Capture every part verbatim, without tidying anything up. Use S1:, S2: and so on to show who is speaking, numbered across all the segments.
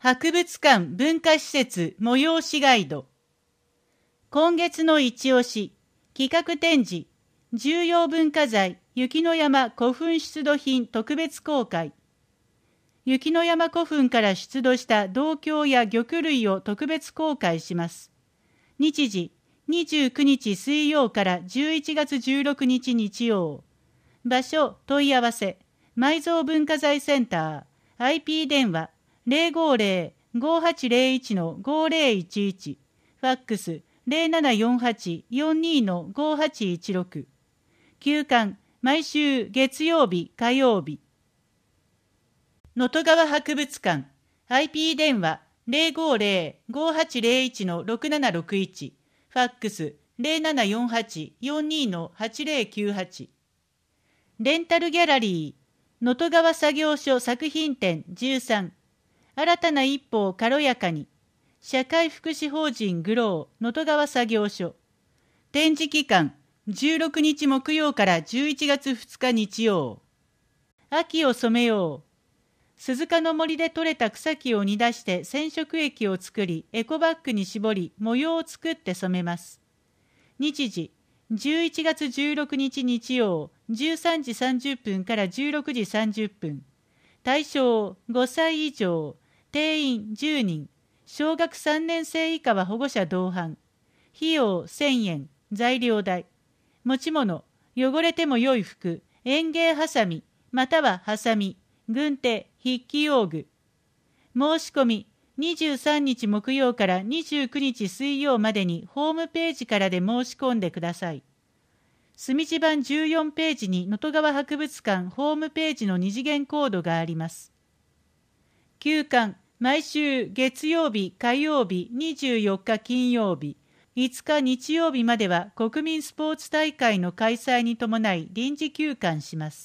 S1: 博物館文化施設催しガイド。今月の一押し、企画展示、重要文化財雪の山古墳出土品特別公開。雪の山古墳から出土した銅鏡や玉類を特別公開します。日時、にじゅうくにち水曜からじゅういちがつじゅうろくにち日曜。場所、問い合わせ、埋蔵文化財センター、アイピー 電話、ゼロごゼロ ごはちゼロいち ごゼロいちいち、ファックスゼロななよんはち よんに ごはちいちろく。休館、毎週月曜日、火曜日。能登川博物館、アイピー 電話ゼロごゼロ ごはちゼロいち ろくななろくいち、ファックスゼロななよんはち よんに はちゼロきゅうはち。レンタルギャラリー、能登川作業所作品展じゅうさん。新たな一歩を軽やかに。社会福祉法人グロー能登川作業所。展示期間じゅうろくにち木曜からじゅういちがつふつか日曜。秋を染めよう。鈴鹿の森で採れた草木を煮出して染色液を作り、エコバッグに絞り、模様を作って染めます。日時、じゅういちがつじゅうろくにち日曜、じゅうさんじさんじゅっぷんからじゅうろくじさんじゅっぷん。対象ごさい以上、定員じゅうにん、小学さんねん生以下は保護者同伴。費用せんえん、材料代。持ち物、汚れても良い服、園芸ハサミ、またはハサミ、軍手、筆記用具。申し込み、にじゅうさんにち木曜からにじゅうくにち水曜までにホームページからで申し込んでください。墨字版じゅうよんページに能登川博物館ホームページの二次元コードがあります。休館、毎週月曜日、火曜日、にじゅうよっか金曜日、いつか日曜日までは国民スポーツ大会の開催に伴い臨時休館します。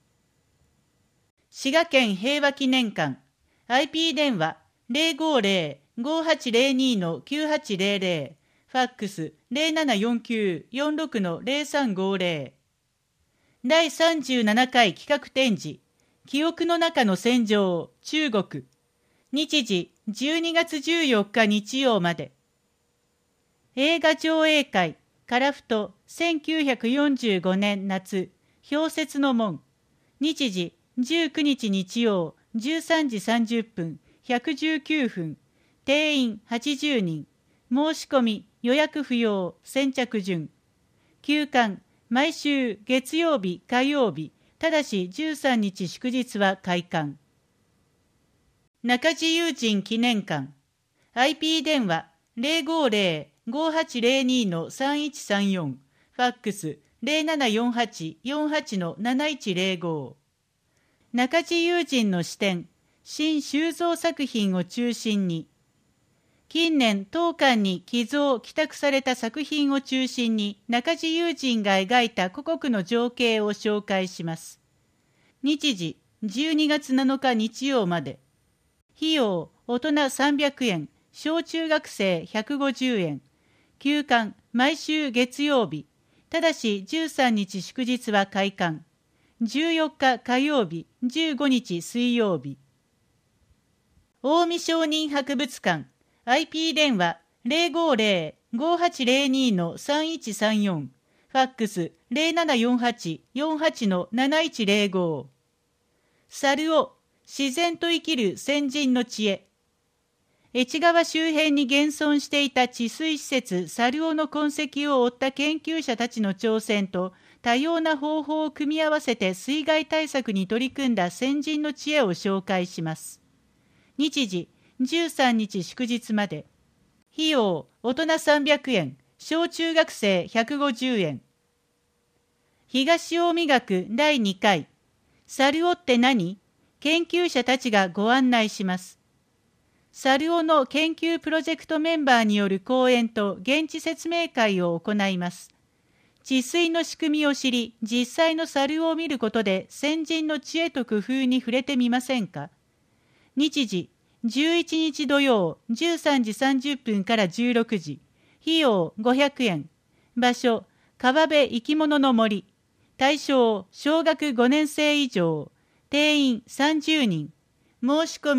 S1: 滋賀県平和記念館、アイピー 電話ゼロごゼロ ごはちゼロに きゅうはちゼロゼロ、ファックスゼロななよんきゅう よんろく ゼロさんごゼロ。だいさんじゅうななかい企画展示、記憶の中の戦場、中国。日時、じゅうにがつじゅうよっか日曜まで。映画上映会、樺太、せんきゅうひゃくよんじゅうごねん夏、氷雪の門。日時、じゅうくにち日曜、じゅうさんじさんじゅっぷん、ひゃくじゅうきゅうふん。定員はちじゅうにん。申し込み、予約不要、先着順。休館、毎週月曜日、火曜日、ただしじゅうさんにち祝日は開館。中地友人記念館、アイピー 電話ゼロごゼロ ごはちゼロに さんいちさんよん、ファックスゼロななよんはち よんはち なないちゼロご。中地友人の視点、新収蔵作品を中心に、近年当館に寄贈寄託された作品を中心に中地友人が描いた古国の情景を紹介します。日時じゅうにがつなのか日曜まで。費用大人さんびゃくえん、小中学生ひゃくごじゅうえん。休館毎週月曜日、ただしじゅうさんにち祝日は開館。じゅうよっか火曜日、じゅうごにち水曜日。近江商人博物館、アイピー 電話ゼロごゼロ ごはちゼロに さんいちさんよん、ファックスゼロななよんはち よんはち なないちゼロご。猿尾、自然と生きる先人の知恵。越川周辺に現存していた治水施設猿尾の痕跡を追った研究者たちの挑戦と多様な方法を組み合わせて水害対策に取り組んだ先人の知恵を紹介します。日時、じゅうさんにち祝日まで。費用、大人さんびゃくえん、小中学生ひゃくごじゅうえん。東近江学だいにかい、猿尾って何？研究者たちがご案内します。猿尾の研究プロジェクトメンバーによる講演と現地説明会を行います。治水の仕組みを知り、実際の猿尾を見ることで先人の知恵と工夫に触れてみませんか？日時、じゅういちにち土曜、じゅうさんじさんじゅっぷんからじゅうろくじ。費用ごひゃくえん。場所、川辺生き物の森。対象、小学ごねん生以上。定員さんじゅうにん。申し込み、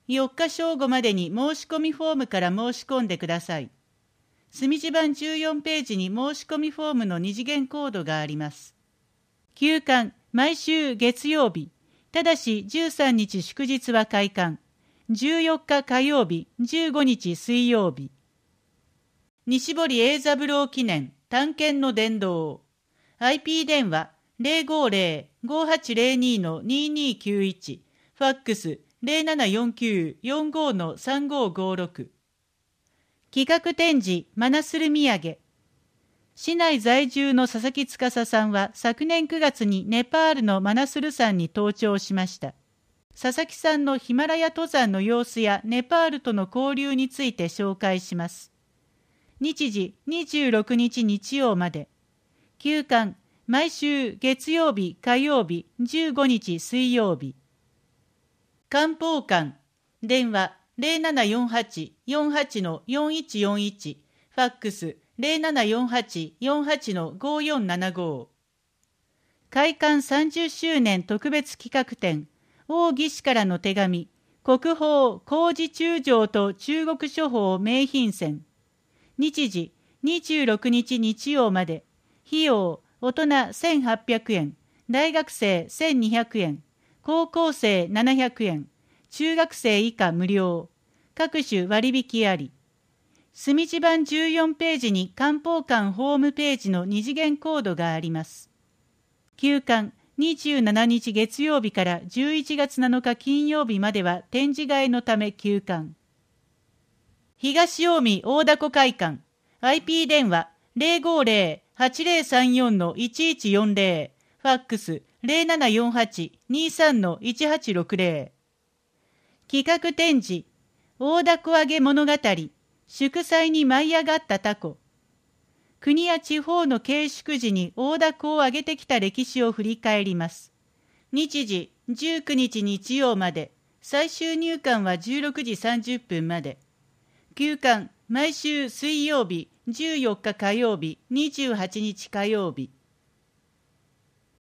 S1: よっか正午までに申し込みフォームから申し込んでください。墨地版じゅうよんページに申し込みフォームの二次元コードがあります。休館、毎週月曜日、ただしじゅうさんにち祝日は開館。じゅうよっか火曜日、じゅうごにち水曜日。西堀栄三郎記念、探検の伝道。アイピー 電話 ゼロごゼロ ごはちゼロに のにーにーきゅういち、ファックス ゼロななよんきゅう よんご のさんごごろく。企画展示マナスル土産。市内在住の佐々木司さんは昨年くがつにネパールのマナスル山に登頂しました。佐々木さんのヒマラヤ登山の様子やネパールとの交流について紹介します。日時にじゅうろくにち日曜まで。休館、毎週月曜日、火曜日、じゅうごにち水曜日。漢方館、電話ゼロななよんはち よんはち のよんいちよんいち、ファックスゼロななよんはち よんはち のごよんななご。開館さんじゅっしゅうねん特別企画展、王義士からの手紙、国宝工事中将と中国書法名品選。日時にじゅうろくにち日曜まで。費用大人せんはっぴゃくえん、大学生せんにひゃくえん、高校生ななひゃくえん、中学生以下無料。各種割引あり。墨地版じゅうよんページに漢方館ホームページの二次元コードがあります。休館にじゅうしちにち月曜日からじゅういちがつなのか金曜日までは展示会のため休館。東近江大凧会館 アイピー 電話ゼロごゼロ はちゼロさんよん のいちいちよんゼロ、ファックスゼロななよんはち にーさん のいちはちろくゼロ。企画展示大凧揚げ物語、祝祭に舞い上がったタコ。国や地方の慶祝時に大凧を揚げてきた歴史を振り返ります。日時じゅうくにち日曜まで、最終入館はじゅうろくじさんじゅっぷんまで。休館毎週水曜日、じゅうよっか火曜日、にじゅうはちにち火曜日。